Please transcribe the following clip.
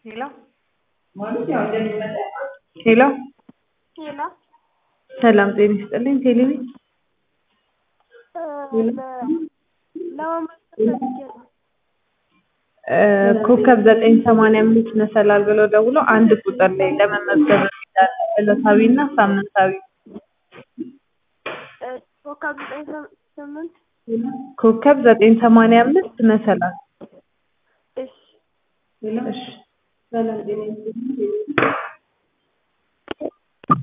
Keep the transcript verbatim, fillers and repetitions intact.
ሄሎ ሄሎ ሄሎ ሰላም ጤና ይስጥልኝ። ቴሌቪ ኮከብ ዘጠኝ ሰማንያ አምስት መሰላል ብለው ደውሎ አንድ ቁጥር ላይ ለመመዝገብ ይላል ዕለታዊና ሳምንታዊ ኮከብ ዘጠኝ ስምንት ኮከብ ዘጠኝ ሰማንያ አምስት መሰላል እሺ እሺ ሰላም ጤና ይስጥልኝ።